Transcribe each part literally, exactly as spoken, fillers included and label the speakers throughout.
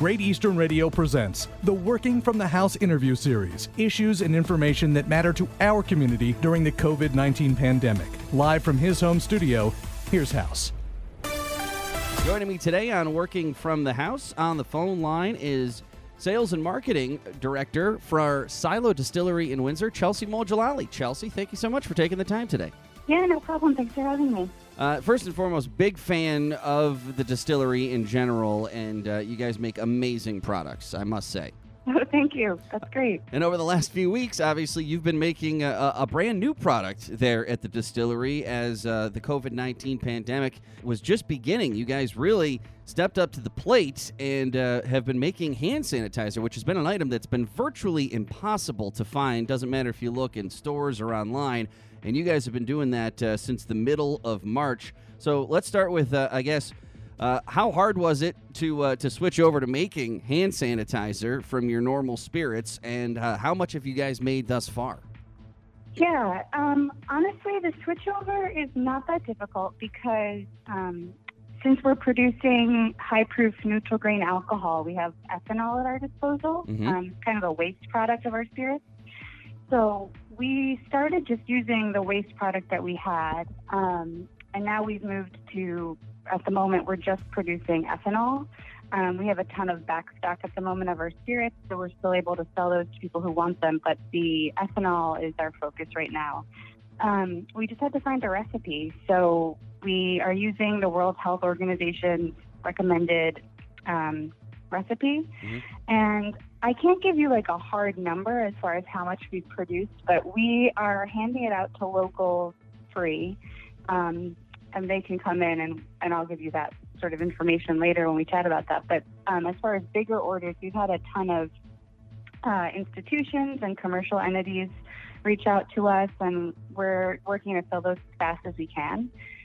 Speaker 1: Great Eastern Radio presents the Working from the House interview series, issues and information that matter to our community during the covid nineteen pandemic. Live from his home studio, here's House.
Speaker 2: Joining me today on Working from the House on the phone line is Sales and Marketing Director for Silo Distillery in Windsor, Chelsea Mojalali. Chelsea, thank you so much for taking the time today.
Speaker 3: Yeah, no problem. Thanks for having me.
Speaker 2: Uh, first and foremost, big fan of the distillery in general, and uh, you guys make amazing products, I must say.
Speaker 3: Oh, thank you. That's great.
Speaker 2: And over the last few weeks, obviously, you've been making a, a brand new product there at the distillery as uh, the covid nineteen pandemic was just beginning. You guys really stepped up to the plate and uh, have been making hand sanitizer, which has been an item that's been virtually impossible to find. Doesn't matter if you look in stores or online. And you guys have been doing that uh, since the middle of March. So let's start with, uh, I guess, uh, how hard was it to uh, to switch over to making hand sanitizer from your normal spirits, and uh, how much have you guys made thus far?
Speaker 3: Yeah, um, honestly, the switchover is not that difficult because um, since we're producing high-proof neutral grain alcohol, we have ethanol at our disposal,
Speaker 2: Mm-hmm.
Speaker 3: um, kind of a waste product of our spirits. So we started just using the waste product that we had, um, and now we've moved to, at the moment, we're just producing ethanol. Um, we have a ton of backstock at the moment of our spirits, so we're still able to sell those to people who want them, but the ethanol is our focus right now. Um, we just had to find a recipe, so we are using the World Health Organization's recommended um, recipe,
Speaker 2: Mm-hmm.
Speaker 3: and I can't give you like a hard number as far as how much we've produced, but we are handing it out to locals free, um, and they can come in, and, and I'll give you that sort of information later when we chat about that. But um, as far as bigger orders, we've had a ton of uh, institutions and commercial entities reach out to us, and we're working to fill those as fast as we can.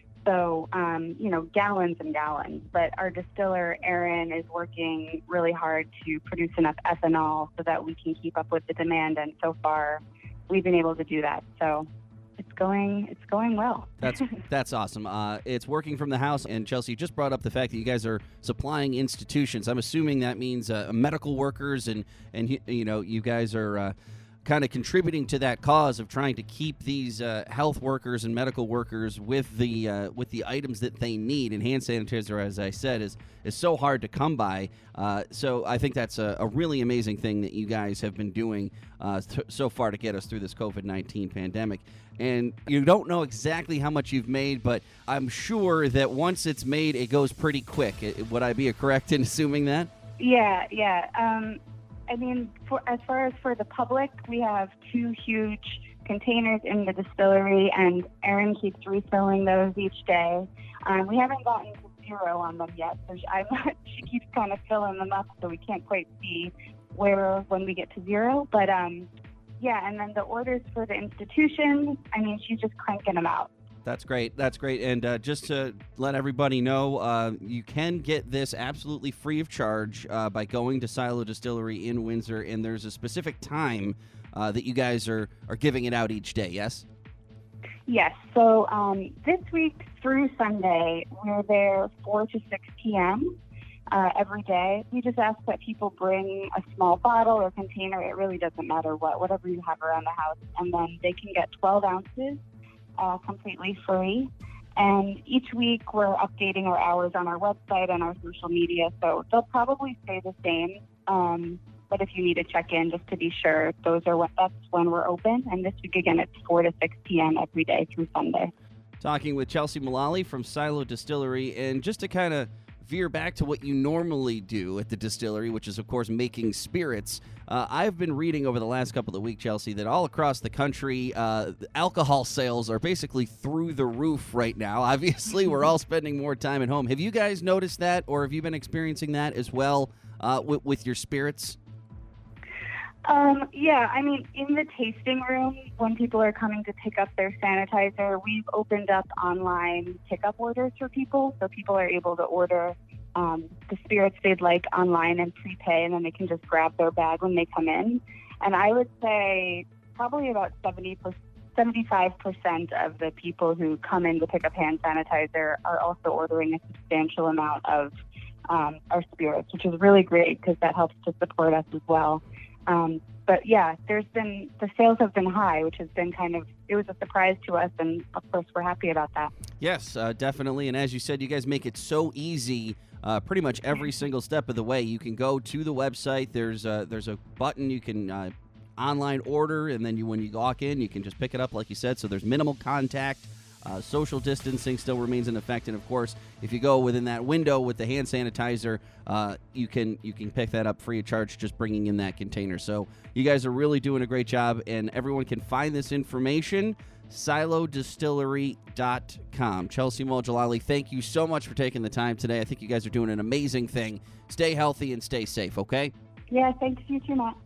Speaker 3: So, um, you know, gallons and gallons. But our distiller, Aaron, is working really hard to produce enough ethanol so that we can keep up with the demand. And so far, we've been able to do that. So it's going it's going well.
Speaker 2: That's that's awesome. Uh, it's working from the house. And Chelsea, you just brought up the fact that you guys are supplying institutions. I'm assuming that means uh, medical workers, and, and you know, you guys are Uh, kind of contributing to that cause of trying to keep these uh, health workers and medical workers with the uh, with the items that they need. And hand sanitizer, as I said, is is so hard to come by. Uh, so I think that's a, a really amazing thing that you guys have been doing uh, th- so far to get us through this covid nineteen pandemic. And you don't know exactly how much you've made, but I'm sure that once it's made, it goes pretty quick. It, would I be correct in assuming that?
Speaker 3: Yeah, yeah. Um, I mean, for, as far as for the public, we have two huge containers in the distillery, and Erin keeps refilling those each day. Um, we haven't gotten to zero on them yet, so she, I'm not, she keeps kind of filling them up, so we can't quite see where when we get to zero. But um, yeah, and then the orders for the institutions, I mean, she's just cranking them out.
Speaker 2: That's great. That's great. And uh, just to let everybody know, uh, you can get this absolutely free of charge uh, by going to Silo Distillery in Windsor, and there's a specific time uh, that you guys are, are giving it out each day, yes?
Speaker 3: Yes. So um, this week through Sunday, we're there four to six p.m. Uh, every day. We just ask that people bring a small bottle or container. It really doesn't matter what, whatever you have around the house, and then they can get twelve ounces. Uh, completely free. And each week we're updating our hours on our website and our social media, so they'll probably stay the same. Um, but if you need to check in just to be sure, those are what that's when we're open. And this week again, it's four to six p.m. every day through Sunday.
Speaker 2: Talking with Chelsea Mojalali from Silo Distillery, and just to kind of veer back to what you normally do at the distillery, which is, of course, making spirits. Uh, I've been reading over the last couple of weeks, Chelsea, that all across the country, uh, alcohol sales are basically through the roof right now. Obviously, we're all spending more time at home. Have you guys noticed that, or have you been experiencing that as well uh, with, with your spirits?
Speaker 3: Um, yeah, I mean, in the tasting room, when people are coming to pick up their sanitizer, we've opened up online pickup orders for people, so people are able to order um, the spirits they'd like online and prepay, and then they can just grab their bag when they come in. And I would say probably about seventy percent, seventy-five percent of the people who come in to pick up hand sanitizer are also ordering a substantial amount of um, our spirits, which is really great because that helps to support us as well. Um, but yeah, there's been, the sales have been high, which has been kind of, it was a surprise to us. And of course, we're happy about that.
Speaker 2: Yes, uh, definitely. And as you said, you guys make it so easy. Uh, pretty much every single step of the way. You can go to the website. There's a, there's a button you can uh, online order, and then you when you walk in, you can just pick it up, like you said. So there's minimal contact. Uh, social distancing still remains in effect, and of course, if you go within that window with the hand sanitizer, uh, you can you can pick that up free of charge, just bringing in that container. So you guys are really doing a great job, and everyone can find this information. Silo Distillery dot com. Chelsea Mojalali, thank you so much for taking the time today. I think you guys are doing an amazing thing. Stay healthy and stay safe, okay?
Speaker 3: Yeah, thanks. You too, Matt.